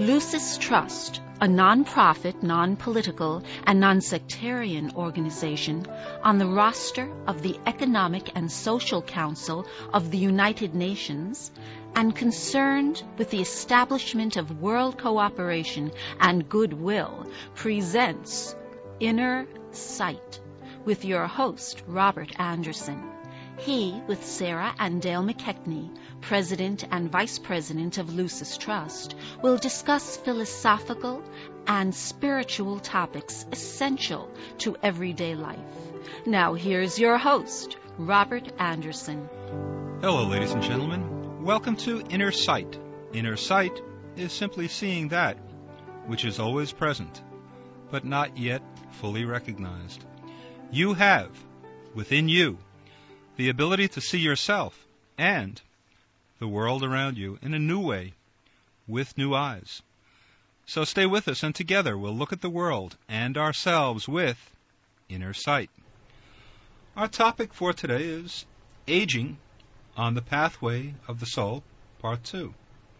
Lucis Trust, a non-profit, non-political, and non-sectarian organization on the roster of the Economic and Social Council of the United Nations, and concerned with the establishment of world cooperation and goodwill, presents Inner Sight with your host, Robert Anderson. He, with Sarah and Dale McKechnie, President and Vice President of Lucis Trust, will discuss philosophical and spiritual topics essential to everyday life. Now here's your host, Robert Anderson. Hello, ladies and gentlemen. Welcome to Inner Sight. Inner sight is simply seeing that which is always present, but not yet fully recognized. You have, within you, the ability to see yourself and the world around you in a new way, with new eyes. So stay with us, and together we'll look at the world and ourselves with inner sight. Our topic for today is Aging on the Pathway of the Soul, Part 2.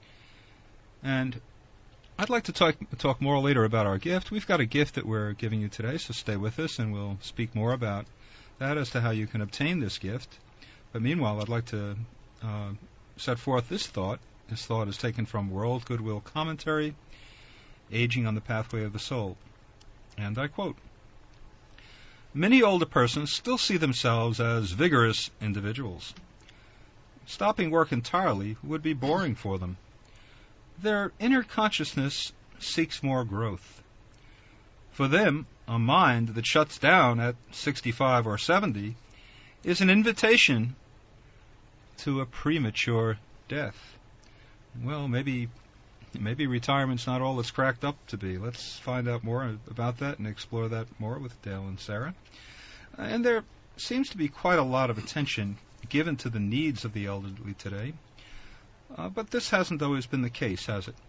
And I'd like to talk more later about our gift. We've got a gift that we're giving you today, so stay with us and we'll speak more about that as to how you can obtain this gift. But meanwhile, I'd like to set forth this thought. This thought is taken from World Goodwill Commentary, Aging on the Pathway of the Soul. And I quote, "Many older persons still see themselves as vigorous individuals. Stopping work entirely would be boring for them. Their inner consciousness seeks more growth. For them, a mind that shuts down at 65 or 70 is an invitation to a premature death." Well, maybe retirement's not all it's cracked up to be. Let's find out more about that and explore that more with Dale and Sarah. And there seems to be quite a lot of attention given to the needs of the elderly today. But this hasn't always been the case, has it?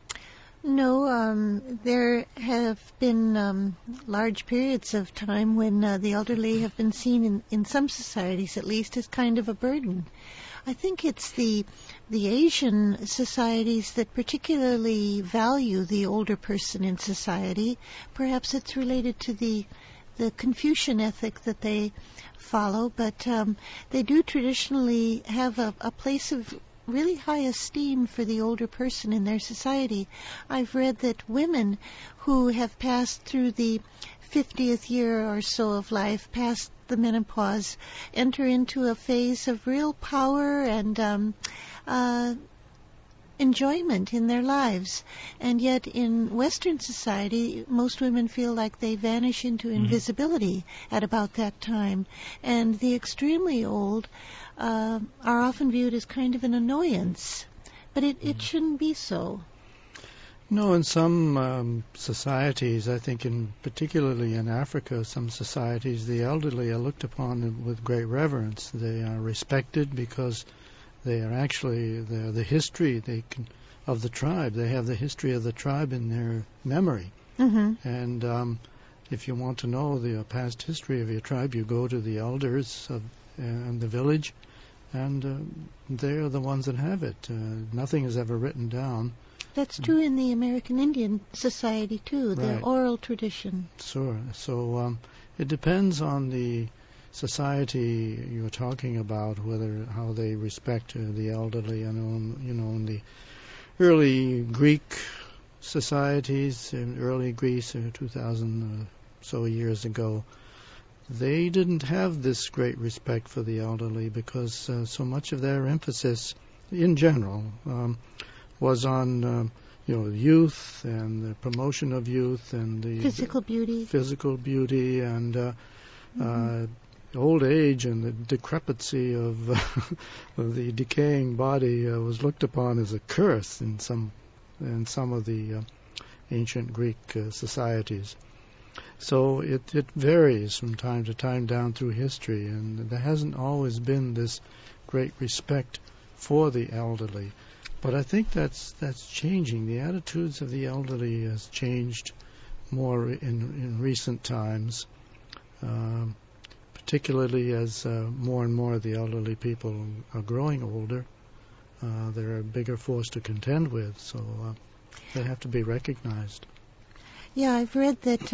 No, there have been large periods of time when the elderly have been seen in some societies, at least, as kind of a burden. I think it's the Asian societies that particularly value the older person in society. Perhaps it's related to the Confucian ethic that they follow, but they do traditionally have a place of really high esteem for the older person in their society. I've read that women who have passed through the 50th year or so of life, past the menopause, enter into a phase of real power and enjoyment in their lives. And yet in Western society, most women feel like they vanish into invisibility at about that time. And the extremely old are often viewed as kind of an annoyance. But it shouldn't be so. No, in some societies, I think particularly in Africa, some societies, the elderly are looked upon with great reverence. They are respected because they are actually the history of the tribe. They have the history of the tribe in their memory. Mm-hmm. And if you want to know the past history of your tribe, you go to the elders in the village, and they're the ones that have it. Nothing is ever written down. That's true in the American Indian Society, too, the right. Oral tradition. Sure. So it depends on the society you're talking about, how they respect the elderly. In the early Greek societies, in early Greece, 2,000 so years ago, they didn't have this great respect for the elderly because so much of their emphasis, in general, was on youth and the promotion of youth and the physical beauty and old age and the decrepity of of the decaying body was looked upon as a curse in some of the ancient Greek societies. So it varies from time to time down through history, and there hasn't always been this great respect for the elderly. But I think that's changing. The attitudes of the elderly has changed more in recent times, particularly as more and more of the elderly people are growing older. They're a bigger force to contend with. So They have to be recognized. Yeah, I've read that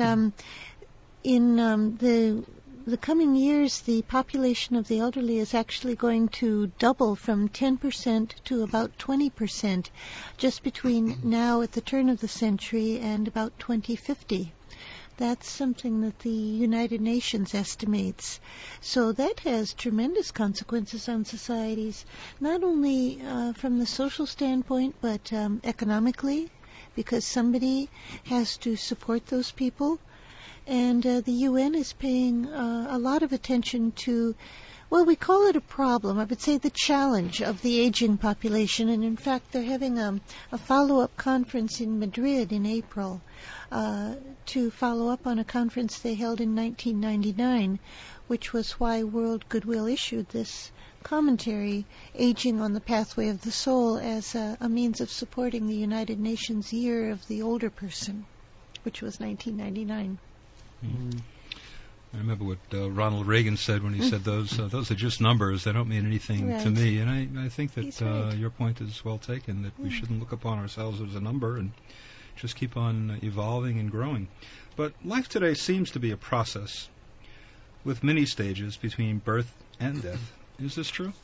in the coming years, the population of the elderly is actually going to double from 10% to about 20% just between now at the turn of the century and about 2050. That's something that the United Nations estimates. So that has tremendous consequences on societies, not only from the social standpoint, but economically, because somebody has to support those people. And the UN is paying a lot of attention to, well, we call it a problem. I would say the challenge of the aging population. And in fact, they're having a follow-up conference in Madrid in April to follow up on a conference they held in 1999, which was why World Goodwill issued this commentary, Aging on the Pathway of the Soul, as a means of supporting the United Nations Year of the Older Person, which was 1999. Mm-hmm. I remember what Ronald Reagan said when he said those are just numbers. They don't mean anything to me. And I think that right. Your point is well taken, that we shouldn't look upon ourselves as a number and just keep on evolving and growing. But life today seems to be a process with many stages between birth and death. Is this true?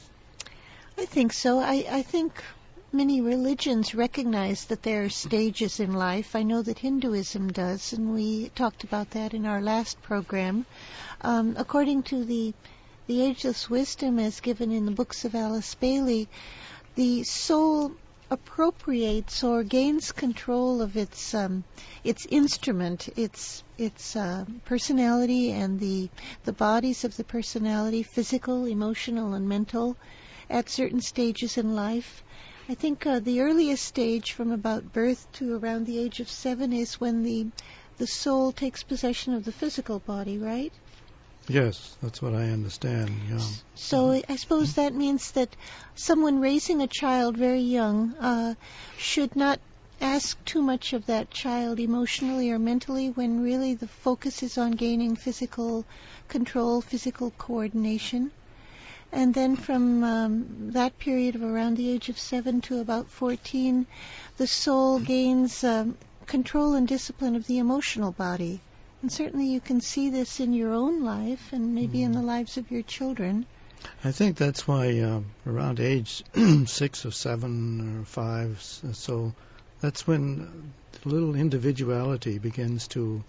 I think so. I think many religions recognize that there are stages in life. I know that Hinduism does, and we talked about that in our last program. According to the Ageless Wisdom as given in the books of Alice Bailey, the soul appropriates or gains control of its instrument, its personality and the bodies of the personality, physical, emotional, and mental, at certain stages in life. I think the earliest stage from about birth to around the age of 7 is when the soul takes possession of the physical body, right? Yes, that's what I understand. Yeah. So I suppose that means that someone raising a child very young should not ask too much of that child emotionally or mentally, when really the focus is on gaining physical control, physical coordination. And then from that period of around the age of 7 to about 14, the soul gains control and discipline of the emotional body. And certainly you can see this in your own life and maybe in the lives of your children. I think that's why around age 6 or 7 or 5, so that's when the little individuality begins to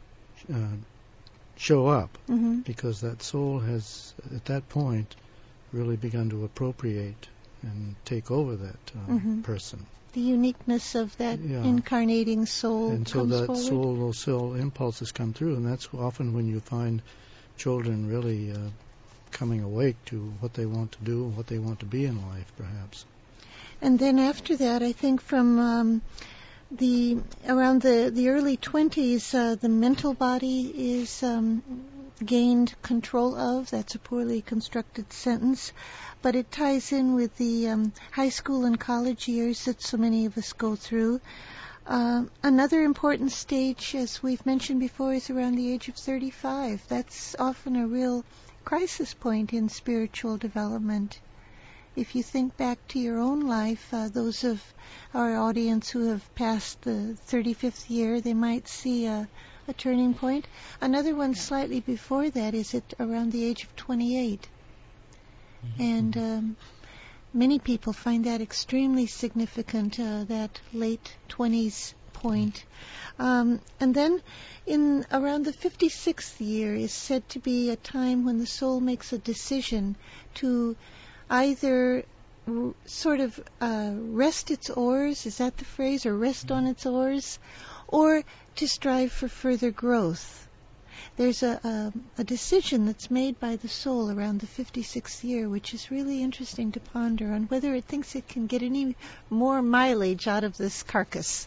show up, because that soul has, at that point, really begun to appropriate and take over that person. The uniqueness of that incarnating soul and so comes that forward. those soul impulses come through, and that's often when you find children really coming awake to what they want to do, what they want to be in life, perhaps. And then after that, I think from around the early 20s, the mental body is gained control of. That's a poorly constructed sentence, but it ties in with the high school and college years that so many of us go through. Another important stage, as we've mentioned before, is around the age of 35. That's often a real crisis point in spiritual development. If you think back to your own life, those of our audience who have passed the 35th year, they might see a turning point. Another one slightly before that is at around the age of 28. And many people find that extremely significant, that late 20s point. And then in around the 56th year is said to be a time when the soul makes a decision to either sort of rest its oars, is that the phrase, or rest on its oars, or to strive for further growth. There's a decision that's made by the soul around the 56th year, which is really interesting to ponder on whether it thinks it can get any more mileage out of this carcass,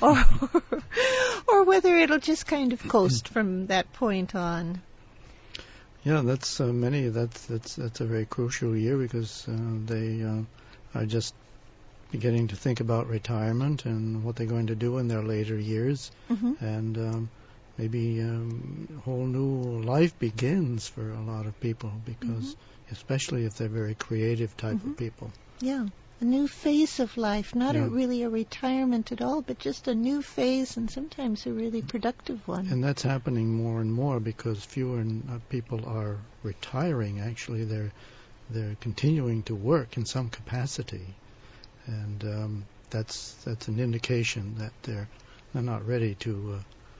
or whether it'll just kind of coast from that point on. Yeah, that's that's a very crucial year, because they are just beginning to think about retirement and what they're going to do in their later years, and maybe a whole new life begins for a lot of people, because especially if they're very creative type of people. Yeah. new phase of life, not Yeah. really a retirement at all, but just a new phase, and sometimes a really productive one. And that's happening more and more because fewer people are retiring. Actually, they're continuing to work in some capacity, and that's an indication that they're not ready to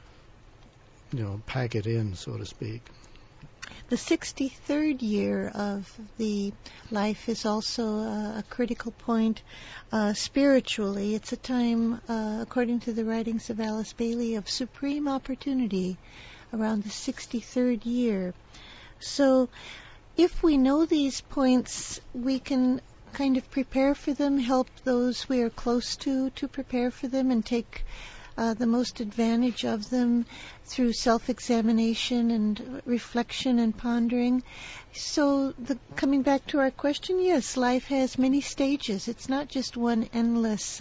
pack it in, so to speak. The 63rd year of the life is also a critical point spiritually. It's a time, according to the writings of Alice Bailey, of supreme opportunity around the 63rd year. So if we know these points, we can kind of prepare for them, help those we are close to prepare for them, and take the most advantage of them through self-examination and reflection and pondering. So coming back to our question, yes, life has many stages. It's not just one endless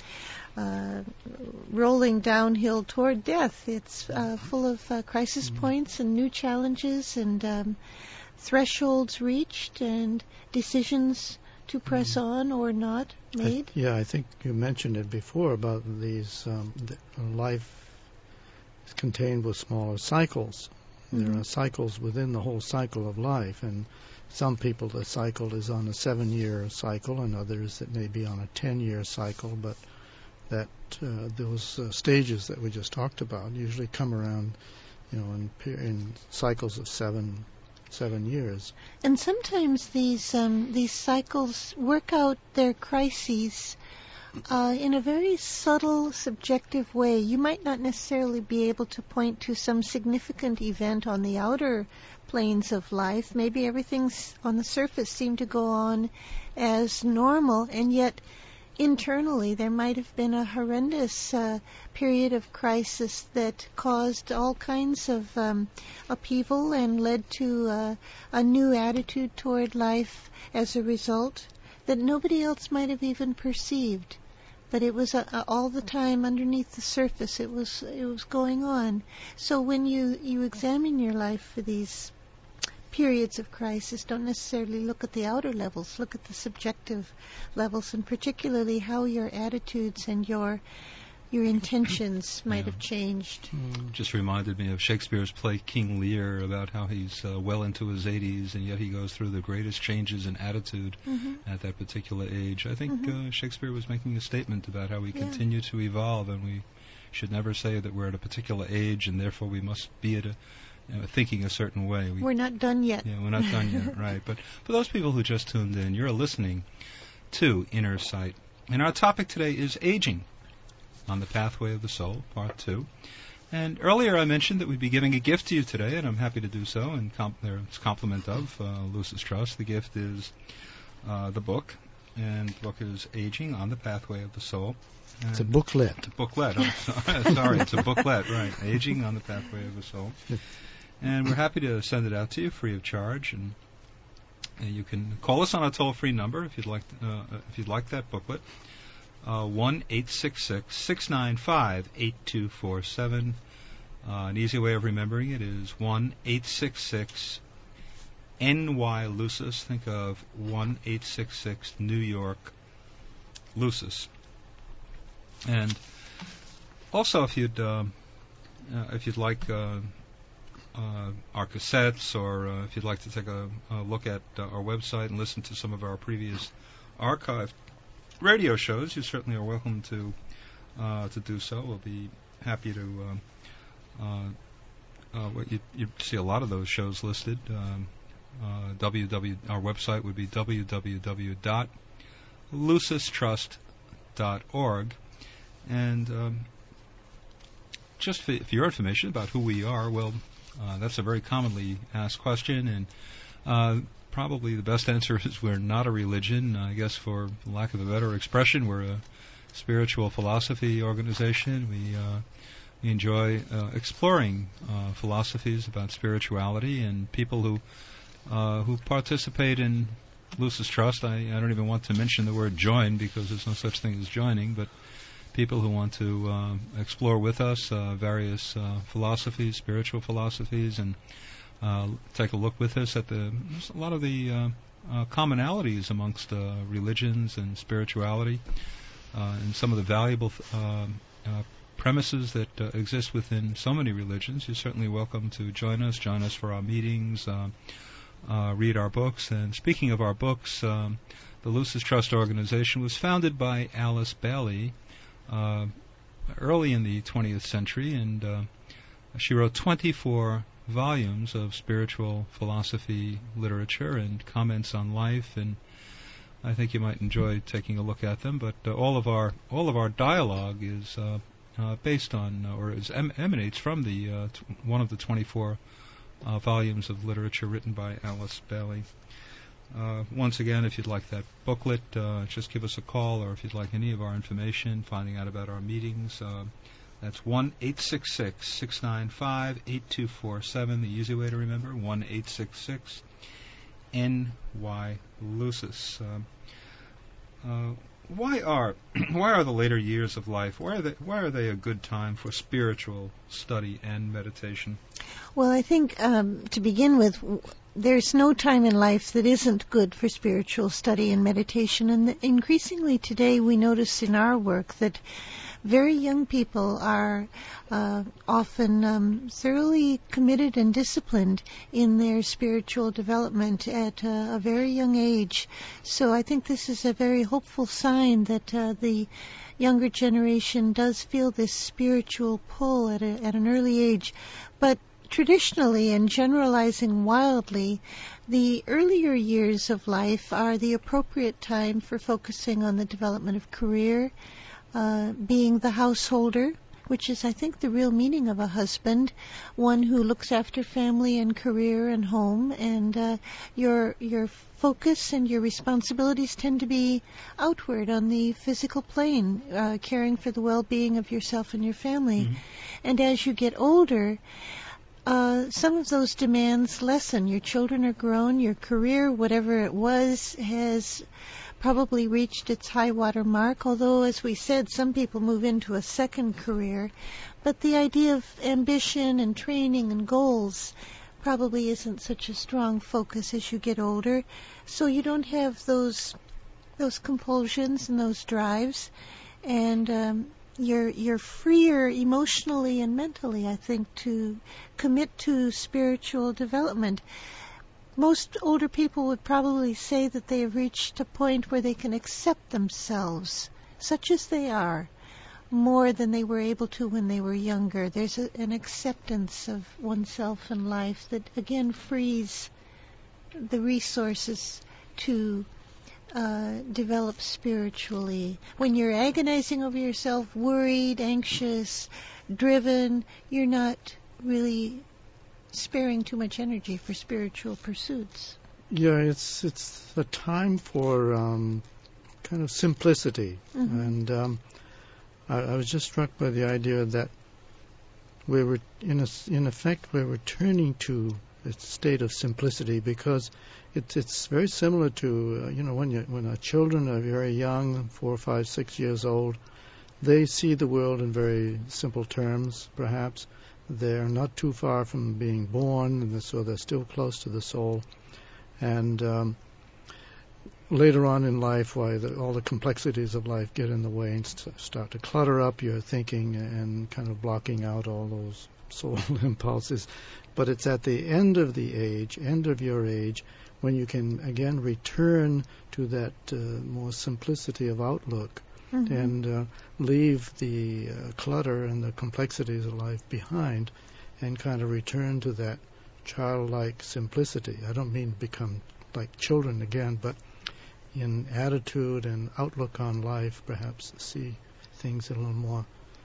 rolling downhill toward death. It's full of crisis points and new challenges and thresholds reached and decisions to press on or not made. I think you mentioned it before about these life is contained with smaller cycles. There are cycles within the whole cycle of life, and some people the cycle is on a 7-year cycle, and others it may be on a 10-year cycle, but that those stages that we just talked about usually come around in cycles of 7 years. And sometimes these cycles work out their crises in a very subtle, subjective way. You might not necessarily be able to point to some significant event on the outer planes of life. Maybe everything's on the surface seemed to go on as normal, and yet internally there might have been a horrendous period of crisis that caused all kinds of upheaval and led to a new attitude toward life as a result that nobody else might have even perceived. But it was all the time underneath the surface. It was going on. So when you examine your life for these periods of crisis, don't necessarily look at the outer levels, look at the subjective levels, and particularly how your attitudes and your intentions might have changed. Just reminded me of Shakespeare's play King Lear, about how he's well into his 80s, and yet he goes through the greatest changes in attitude at that particular age. I think Shakespeare was making a statement about how we continue to evolve, and we should never say that we're at a particular age and therefore we must be at thinking a certain way. We're not done yet. Yeah, we're not done yet, right. But for those people who just tuned in, you're listening to Inner Sight. And our topic today is aging on the Pathway of the Soul, Part 2. And earlier I mentioned that we'd be giving a gift to you today, and I'm happy to do so, and it's compliment of Lucis Trust. The gift is the book, and the book is Aging on the Pathway of the Soul. It's a booklet. It's a booklet. Sorry, it's a booklet, right. Aging on the Pathway of the Soul. And we're happy to send it out to you free of charge, and you can call us on a toll-free number if you'd like that booklet. 1-866-695-8247. An easy way of remembering it is 1-866-NY-LUCIS. Think of 1-866 New York Lucis. And also, if you'd like our cassettes, or if you'd like to take a look at our website and listen to some of our previous archived radio shows, you certainly are welcome to do so. We'll be happy to. You see a lot of those shows listed. Our website would be www.lucistrust.org, and just for your information about who we are, well, that's a very commonly asked question, and probably the best answer is we're not a religion. I guess, for lack of a better expression, we're a spiritual philosophy organization. We enjoy exploring philosophies about spirituality, and people who participate in Lucis Trust. I don't even want to mention the word join, because there's no such thing as joining, but people who want to explore with us various philosophies, spiritual philosophies, and take a look with us at a lot of the commonalities amongst religions and spirituality, and some of the valuable premises that exist within so many religions. You're certainly welcome to join us for our meetings, read our books. And speaking of our books, the Lucis Trust organization was founded by Alice Bailey early in the 20th century, and she wrote 24 volumes of spiritual philosophy literature and comments on life, and I think you might enjoy taking a look at them. But all of our dialogue is based on, or emanates from the one of the 24 volumes of literature written by Alice Bailey. Once again, if you'd like that booklet, just give us a call, or if you'd like any of our information, finding out about our meetings, that's 1-866-695-8247, the easy way to remember, 1-866-NY-LUCIS. Why are the later years of life, why are they a good time for spiritual study and meditation? Well, I think to begin with, there's no time in life that isn't good for spiritual study and meditation. And increasingly today we notice in our work that very young people are often thoroughly committed and disciplined in their spiritual development at a very young age. So I think this is a very hopeful sign that the younger generation does feel this spiritual pull at an early age. But traditionally, and generalizing wildly, the earlier years of life are the appropriate time for focusing on the development of career, being the householder, which is, I think, the real meaning of a husband, one who looks after family and career and home, and your focus and your responsibilities tend to be outward on the physical plane, caring for the well-being of yourself and your family. Mm-hmm. And as you get older, some of those demands lessen. Your children are grown, your career, whatever it was, has probably reached its high water mark, although, as we said, some people move into a second career. But the idea of ambition and training and goals probably isn't such a strong focus as you get older. So you don't have those compulsions and those drives, and you're freer emotionally and mentally, I think, to commit to spiritual development. Most older people would probably say that they have reached a point where they can accept themselves, such as they are, more than they were able to when they were younger. There's an acceptance of oneself and life that, again, frees the resources to develop spiritually. When you're agonizing over yourself, worried, anxious, driven, you're not really sparing too much energy for spiritual pursuits. Yeah, it's a time for kind of simplicity. Mm-hmm. And I was just struck by the idea that we were, in effect, we're returning to a state of simplicity, because it's very similar to when our children are very young, 4, 5, 6 years old, they see the world in very simple terms, perhaps. They're not too far from being born, and so they're still close to the soul. And later on in life, all the complexities of life get in the way and start to clutter up your thinking and kind of blocking out all those soul impulses. But it's at the end of your age, when you can again return to that more simplicity of outlook. Mm-hmm. And leave the clutter and the complexities of life behind, and kind of return to that childlike simplicity. I don't mean become like children again, but in attitude and outlook on life, perhaps see things a little more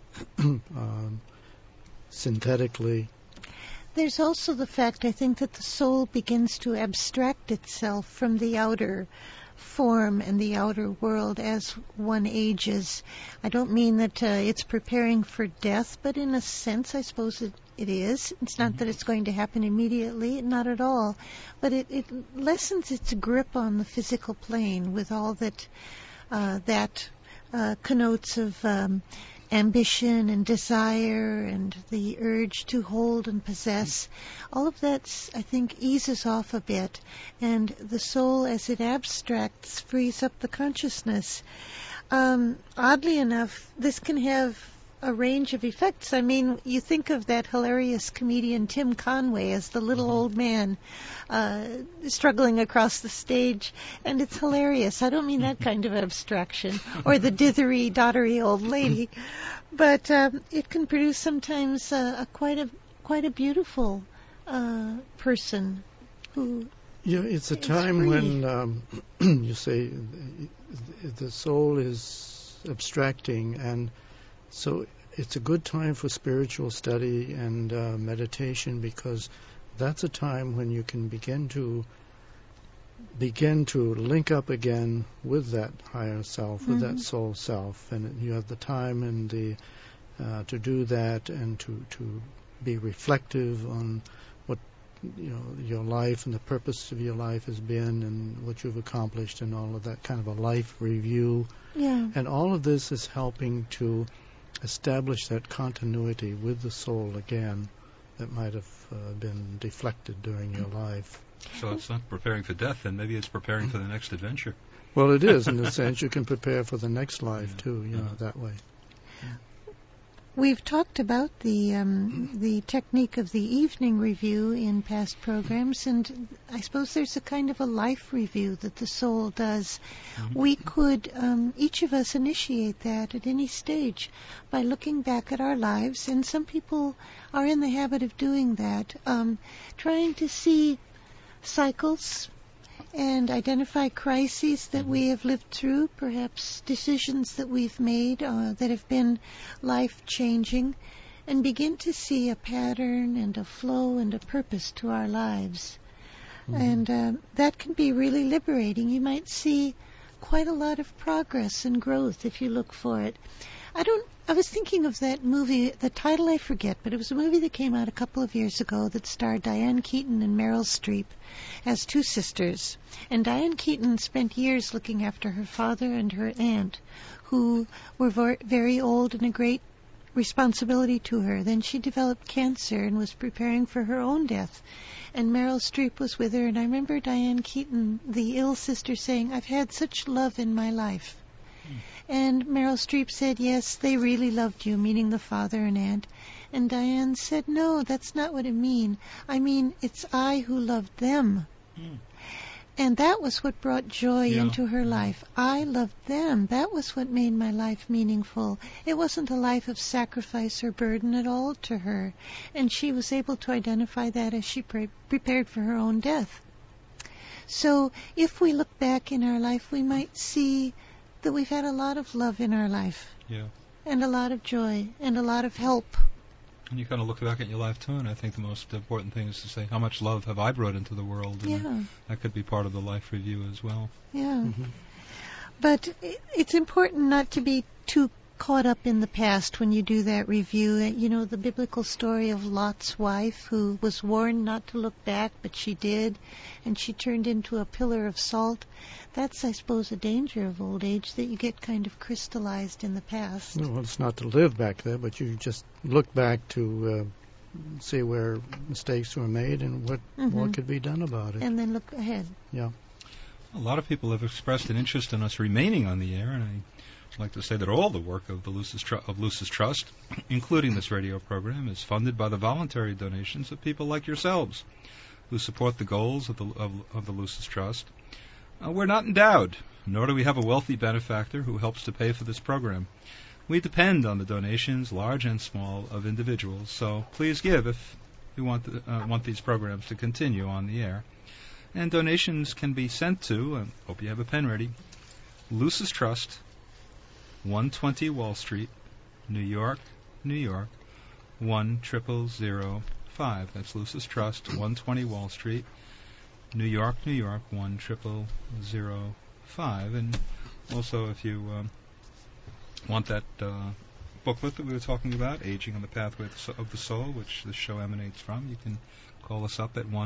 synthetically. There's also the fact, I think, that the soul begins to abstract itself from the outer form and the outer world as one ages. I don't mean that it's preparing for death, but in a sense, I suppose it is. It's not that it's going to happen immediately, not at all, but it lessens its grip on the physical plane with all that connotes of ambition and desire and the urge to hold and possess, all of that, I think, eases off a bit, and the soul, as it abstracts, frees up the consciousness. Oddly enough, this can have a range of effects. I mean, you think of that hilarious comedian Tim Conway as the little old man struggling across the stage, and it's hilarious. I don't mean that kind of abstraction, or the dithery, dottery old lady, but it can produce sometimes quite a beautiful person who. Yeah, it's a time free. when you say the soul is abstracting, and so it's a good time for spiritual study and meditation, because that's a time when you can begin to link up again with that higher self, with that soul self, and you have the time and the to do that, and to be reflective on what your life and the purpose of your life has been, and what you've accomplished, and all of that kind of a life review. Yeah. And all of this is helping to establish that continuity with the soul again that might have been deflected during your life. So it's not preparing for death, then maybe it's preparing for the next adventure. Well, it is, in a sense. You can prepare for the next life, too, that way. We've talked about the technique of the evening review in past programs, and I suppose there's a kind of a life review that the soul does. We could, each of us, initiate that at any stage by looking back at our lives, and some people are in the habit of doing that, trying to see cycles and identify crises that we have lived through, perhaps decisions that we've made that have been life-changing, and begin to see a pattern and a flow and a purpose to our lives. And that can be really liberating. You might see quite a lot of progress and growth if you look for it. I was thinking of that movie, the title I forget, but it was a movie that came out a couple of years ago that starred Diane Keaton and Meryl Streep as two sisters. And Diane Keaton spent years looking after her father and her aunt, who were very old and a great responsibility to her. Then she developed cancer and was preparing for her own death. And Meryl Streep was with her, and I remember Diane Keaton, the ill sister, saying, "I've had such love in my life." And Meryl Streep said, "Yes, they really loved you," meaning the father and aunt. And Diane said, "No, that's not what I mean. I mean, it's I who loved them." And that was what brought joy into her life. I loved them. That was what made my life meaningful. It wasn't a life of sacrifice or burden at all to her. And she was able to identify that as she prepared for her own death. So if we look back in our life, we might see that we've had a lot of love in our life. Yeah. And a lot of joy and a lot of help. And you kind of look back at your life too, and I think the most important thing is to say, how much love have I brought into the world? And that could be part of the life review as well. Yeah. But it's important not to be too caught up in the past when you do that review. You know, the biblical story of Lot's wife, who was warned not to look back, but she did, and she turned into a pillar of salt. That's, I suppose, a danger of old age, that you get kind of crystallized in the past. Well, it's not to live back there, but you just look back to see where mistakes were made and what could be done about it. And then look ahead. Yeah. A lot of people have expressed an interest in us remaining on the air, and I'd like to say that all the work of the Lucis Trust, including this radio program, is funded by the voluntary donations of people like yourselves, who support the goals of the Lucis Trust. We're not endowed, nor do we have a wealthy benefactor who helps to pay for this program. We depend on the donations, large and small, of individuals, so please give if you want these programs to continue on the air. And donations can be sent to, hope you have a pen ready, Lucis Trust, 120 Wall Street, New York, New York, 10005. That's Lucis Trust, 120 Wall Street, New York, New York, 10005. And also, if you want that booklet that we were talking about, Aging on the Pathway of the Soul, which this show emanates from, you can call us up at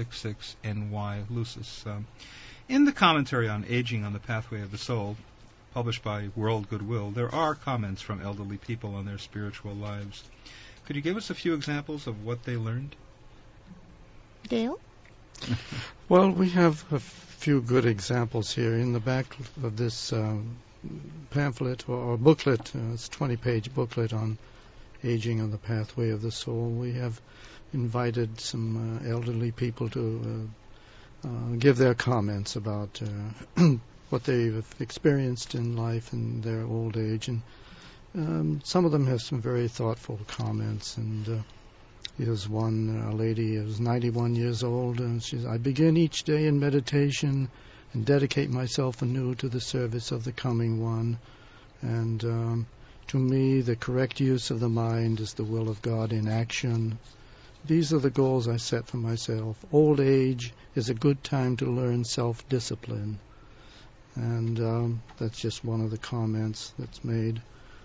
1-866-NY-LUCIS. In the commentary on Aging on the Pathway of the Soul, published by World Goodwill, there are comments from elderly people on their spiritual lives. Could you give us a few examples of what they learned? Dale? Well, we have a few good examples here. In the back of this pamphlet or booklet, it's a 20-page booklet on aging on the pathway of the soul. We have invited some elderly people to give their comments about what they've experienced in life in their old age. And some of them have some very thoughtful comments. And here's one lady who's 91 years old, and she says, "I begin each day in meditation and dedicate myself anew to the service of the coming one. And to me, the correct use of the mind is the will of God in action. These are the goals I set for myself. Old age is a good time to learn self-discipline." And that's just one of the comments that's made.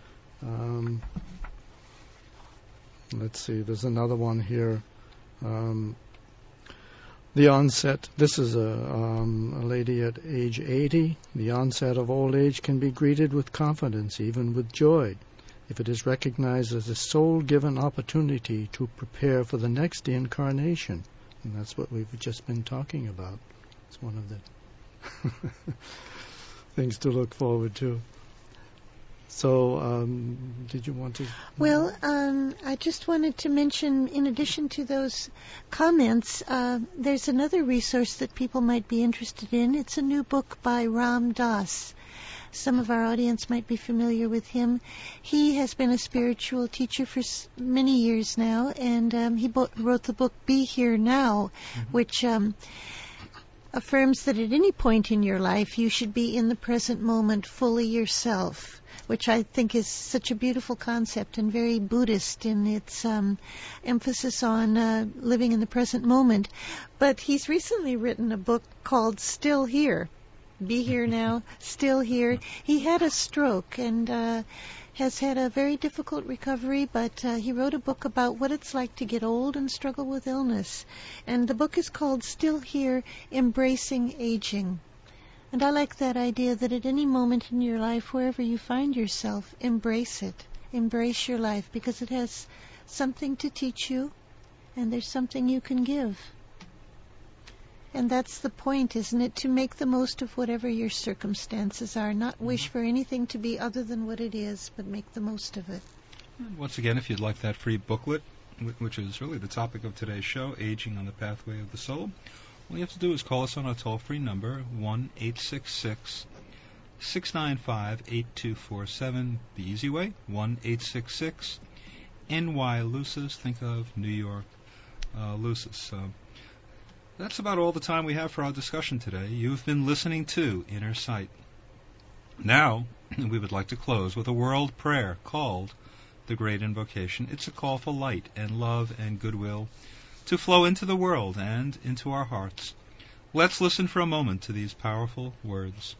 Let's see, there's another one here. The onset, this is a lady at age 80. The onset of old age can be greeted with confidence, even with joy, if it is recognized as a soul-given opportunity to prepare for the next incarnation. And that's what we've just been talking about. It's one of the things to look forward to. So, did you want to? Well, I just wanted to mention, in addition to those comments, there's another resource that people might be interested in. It's a new book by Ram Dass. Some of our audience might be familiar with him. He has been a spiritual teacher for many years now, and he wrote the book Be Here Now, which affirms that at any point in your life you should be in the present moment fully yourself, which I think is such a beautiful concept and very Buddhist in its emphasis on living in the present moment. But he's recently written a book called Still Here. Be Here Now, Still Here. He had a stroke and has had a very difficult recovery, but he wrote a book about what it's like to get old and struggle with illness. And the book is called Still Here, Embracing Aging. And I like that idea that at any moment in your life, wherever you find yourself, embrace it. Embrace your life, because it has something to teach you, and there's something you can give. And that's the point, isn't it? To make the most of whatever your circumstances are, not wish for anything to be other than what it is, but make the most of it. Once again, if you'd like that free booklet, which is really the topic of today's show, Aging on the Pathway of the Soul, all you have to do is call us on our toll-free number, 1-866-695-8247. The easy way, 1-866-NY-LUCIS. Think of New York Lucis. That's about all the time we have for our discussion today. You've been listening to Inner Sight. Now, we would like to close with a world prayer called the Great Invocation. It's a call for light and love and goodwill to flow into the world and into our hearts. Let's listen for a moment to these powerful words.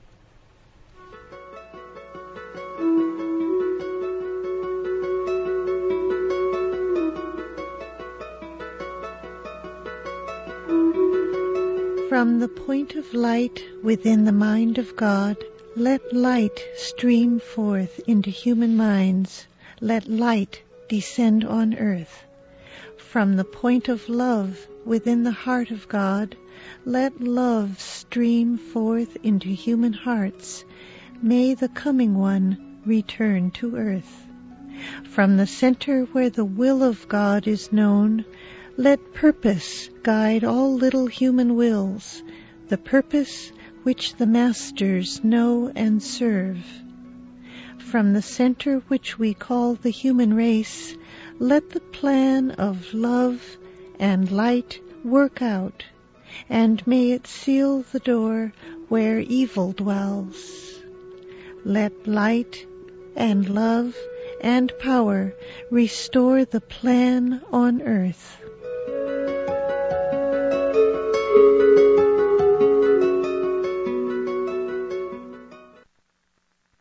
From the point of light within the mind of God, let light stream forth into human minds. Let light descend on earth. From the point of love within the heart of God, let love stream forth into human hearts. May the coming one return to earth. From the center where the will of God is known, let purpose guide all little human wills, the purpose which the masters know and serve. From the center which we call the human race, let the plan of love and light work out, and may it seal the door where evil dwells. Let light and love and power restore the plan on earth.